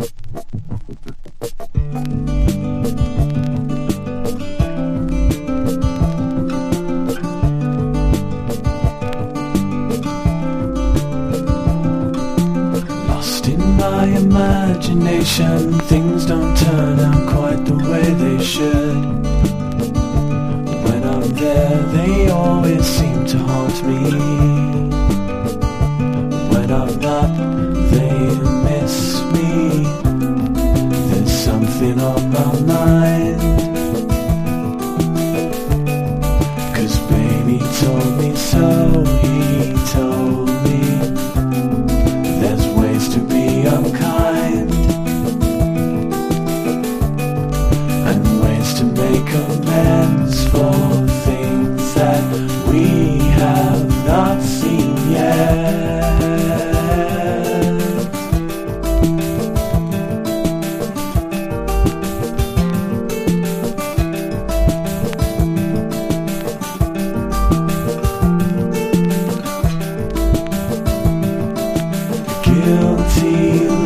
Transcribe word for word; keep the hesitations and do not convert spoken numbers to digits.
Lost in my imagination, things don't turn out quite the way they should. When I'm there, they always seem to haunt me. When I'm not, they miss me. There's something on my mind, 'cause baby told me so. He told me there's ways to be unkind and ways to make amends for things that we have not seen yet. Guilty